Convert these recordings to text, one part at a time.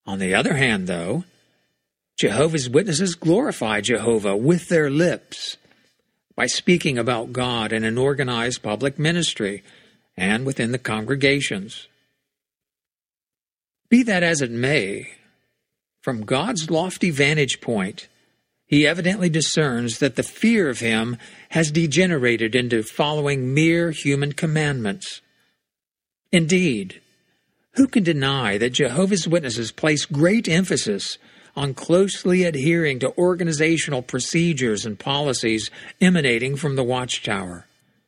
On the other hand, though, Jehovah's Witnesses glorify Jehovah with their lips by speaking about God in an organized public ministry and within the congregations. Be that as it may, from God's lofty vantage point, he evidently discerns that the fear of him has degenerated into following mere human commandments. Indeed, who can deny that Jehovah's Witnesses place great emphasis on closely adhering to organizational procedures and policies emanating from the Watchtower?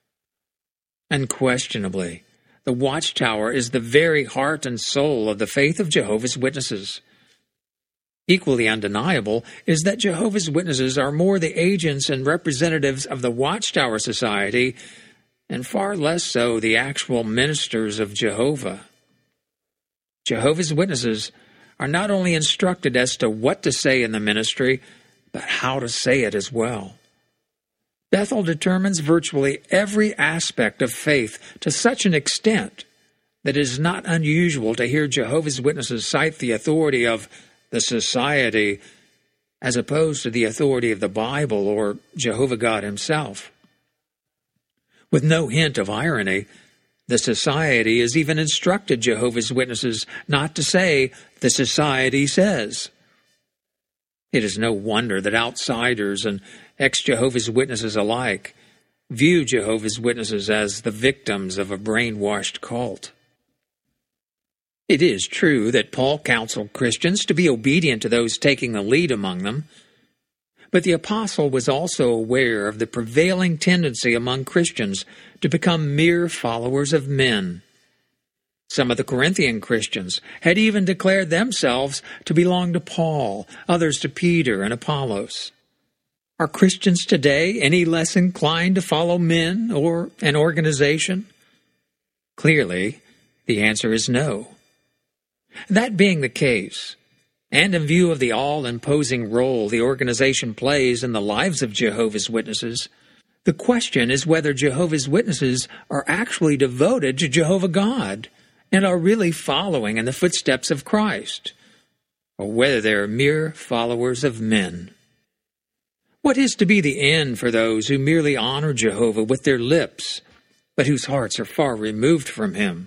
Unquestionably, the Watchtower is the very heart and soul of the faith of Jehovah's Witnesses. Equally undeniable is that Jehovah's Witnesses are more the agents and representatives of the Watchtower Society, and far less so the actual ministers of Jehovah. Jehovah's Witnesses are not only instructed as to what to say in the ministry, but how to say it as well. Bethel determines virtually every aspect of faith to such an extent that it is not unusual to hear Jehovah's Witnesses cite the authority of the Society as opposed to the authority of the Bible or Jehovah God himself. With no hint of irony, the Society has even instructed Jehovah's Witnesses not to say, "the Society says." It is no wonder that outsiders and ex-Jehovah's Witnesses alike view Jehovah's Witnesses as the victims of a brainwashed cult. It is true that Paul counseled Christians to be obedient to those taking the lead among them, but the apostle was also aware of the prevailing tendency among Christians to become mere followers of men. Some of the Corinthian Christians had even declared themselves to belong to Paul, others to Peter and Apollos. Are Christians today any less inclined to follow men or an organization? Clearly, the answer is no. That being the case, and in view of the all-imposing role the organization plays in the lives of Jehovah's Witnesses, the question is whether Jehovah's Witnesses are actually devoted to Jehovah God and are really following in the footsteps of Christ, or whether they are mere followers of men. What is to be the end for those who merely honor Jehovah with their lips, but whose hearts are far removed from him?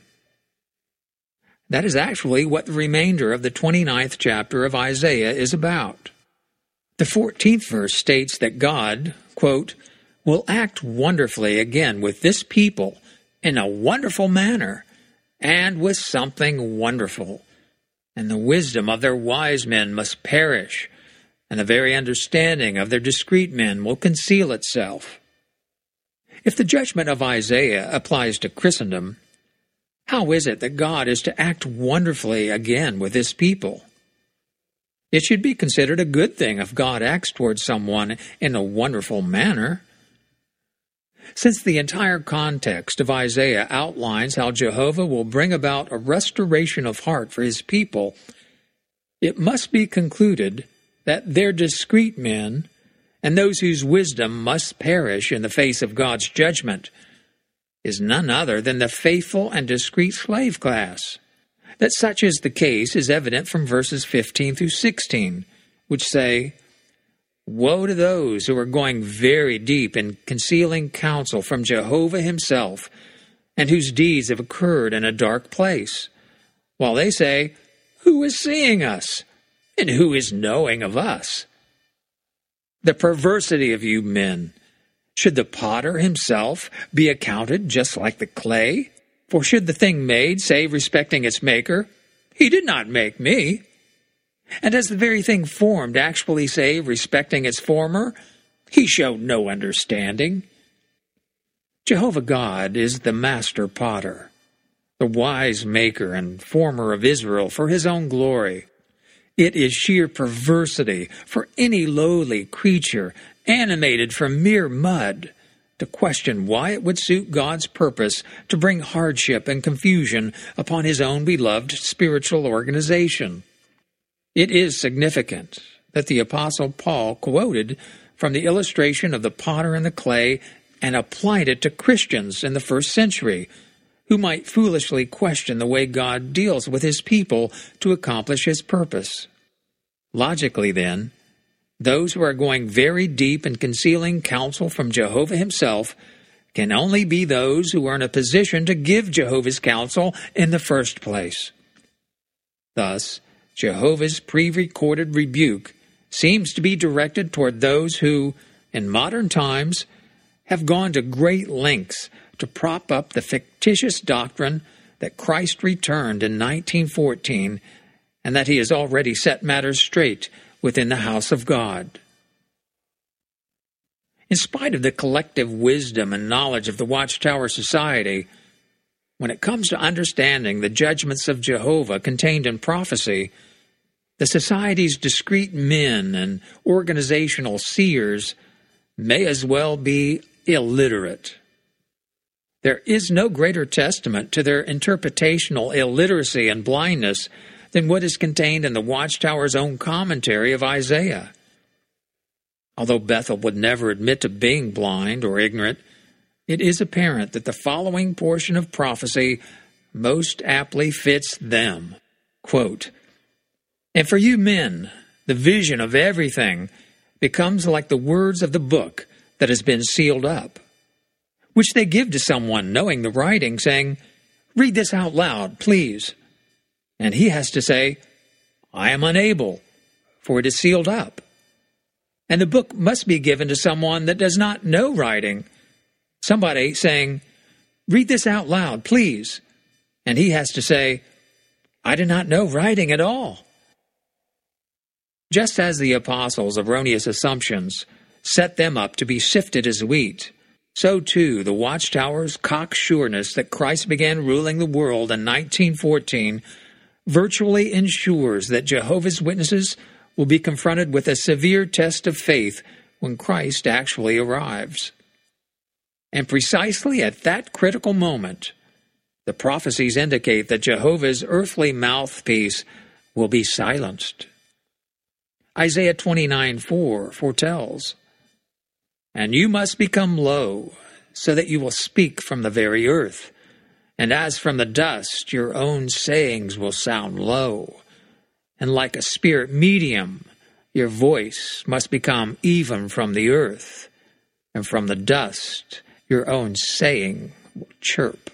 That is actually what the remainder of the 29th chapter of Isaiah is about. The 14th verse states that God, quote, will act wonderfully again with this people in a wonderful manner and with something wonderful. And the wisdom of their wise men must perish, and the very understanding of their discreet men will conceal itself. If the judgment of Isaiah applies to Christendom, how is it that God is to act wonderfully again with his people? It should be considered a good thing if God acts toward someone in a wonderful manner. Since the entire context of Isaiah outlines how Jehovah will bring about a restoration of heart for his people, it must be concluded that their discreet men and those whose wisdom must perish in the face of God's judgment is none other than the faithful and discreet slave class. That such is the case is evident from verses 15 through 16, which say, "Woe to those who are going very deep in concealing counsel from Jehovah himself, and whose deeds have occurred in a dark place, while they say, 'Who is seeing us? And who is knowing of us?' The perversity of you men! Should the potter himself be accounted just like the clay? For should the thing made say respecting its maker, 'He did not make me'? And does the very thing formed actually say respecting its former, 'He showed no understanding'? Jehovah God is the master potter, the wise maker and former of Israel for his own glory. It is sheer perversity for any lowly creature animated from mere mud to question why it would suit God's purpose to bring hardship and confusion upon his own beloved spiritual organization. It is significant that the Apostle Paul quoted from the illustration of the potter and the clay and applied it to Christians in the first century, who might foolishly question the way God deals with his people to accomplish his purpose. Logically, then, those who are going very deep in concealing counsel from Jehovah himself can only be those who are in a position to give Jehovah's counsel in the first place. Thus, Jehovah's pre-recorded rebuke seems to be directed toward those who, in modern times, have gone to great lengths to prop up the fictitious doctrine that Christ returned in 1914 and that he has already set matters straight within the house of God. In spite of the collective wisdom and knowledge of the Watchtower Society, when it comes to understanding the judgments of Jehovah contained in prophecy, the Society's discreet men and organizational seers may as well be illiterate. There is no greater testament to their interpretational illiteracy and blindness than what is contained in the Watchtower's own commentary of Isaiah. Although Bethel would never admit to being blind or ignorant, it is apparent that the following portion of prophecy most aptly fits them. Quote, "And for you men, the vision of everything becomes like the words of the book that has been sealed up, which they give to someone knowing the writing, saying, 'Read this out loud, please.' And he has to say, 'I am unable, for it is sealed up.' And the book must be given to someone that does not know writing, somebody saying, 'Read this out loud, please.' And he has to say, 'I do not know writing at all.'" Just as the apostles' erroneous assumptions set them up to be sifted as wheat, so too the Watchtower's cocksureness that Christ began ruling the world in 1914 virtually ensures that Jehovah's Witnesses will be confronted with a severe test of faith when Christ actually arrives. And precisely at that critical moment, the prophecies indicate that Jehovah's earthly mouthpiece will be silenced. Isaiah 29:4 foretells, "And you must become low, so that you will speak from the very earth. And as from the dust, your own sayings will sound low. And like a spirit medium, your voice must become even from the earth. And from the dust, your own saying will chirp."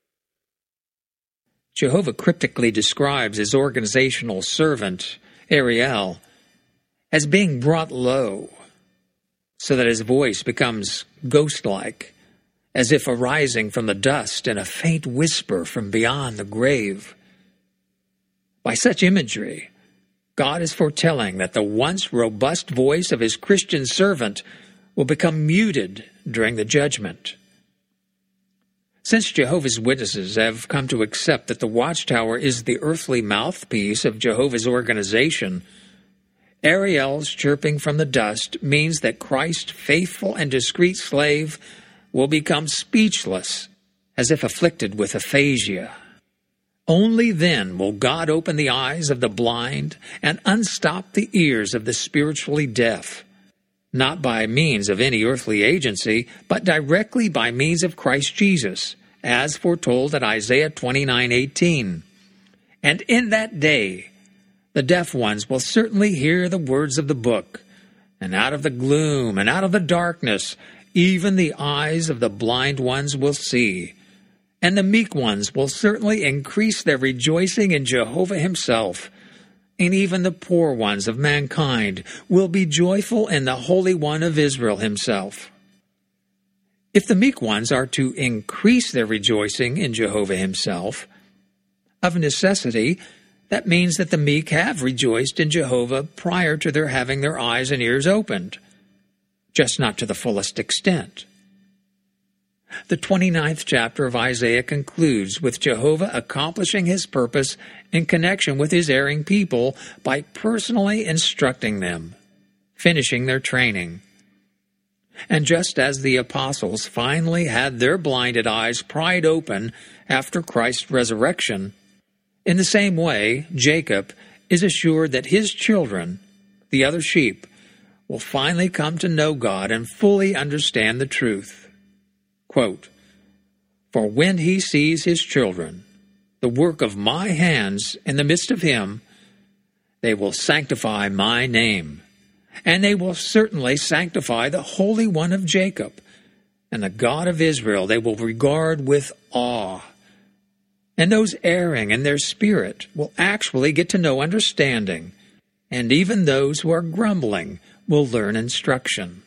Jehovah cryptically describes his organizational servant, Ariel, as being brought low, so that his voice becomes ghost-like, as if arising from the dust in a faint whisper from beyond the grave. By such imagery, God is foretelling that the once robust voice of his Christian servant will become muted during the judgment. Since Jehovah's Witnesses have come to accept that the Watchtower is the earthly mouthpiece of Jehovah's organization, Ariel's chirping from the dust means that Christ's faithful and discreet slave will become speechless, as if afflicted with aphasia. Only then will God open the eyes of the blind and unstop the ears of the spiritually deaf, not by means of any earthly agency, but directly by means of Christ Jesus, as foretold at Isaiah 29:18. "And in that day the deaf ones will certainly hear the words of the book, and out of the gloom and out of the darkness even the eyes of the blind ones will see. And the meek ones will certainly increase their rejoicing in Jehovah himself, and even the poor ones of mankind will be joyful in the Holy One of Israel himself." If the meek ones are to increase their rejoicing in Jehovah himself, of necessity, that means that the meek have rejoiced in Jehovah prior to their having their eyes and ears opened, just not to the fullest extent. The 29th chapter of Isaiah concludes with Jehovah accomplishing his purpose in connection with his erring people by personally instructing them, finishing their training. And just as the apostles finally had their blinded eyes pried open after Christ's resurrection, in the same way Jacob is assured that his children, the other sheep, will finally come to know God and fully understand the truth. Quote, For when he sees his children, the work of my hands in the midst of him, they will sanctify my name, and they will certainly sanctify the Holy One of Jacob, and the God of Israel they will regard with awe. And those erring in their spirit will actually get to know understanding, and even those who are grumbling will learn instruction.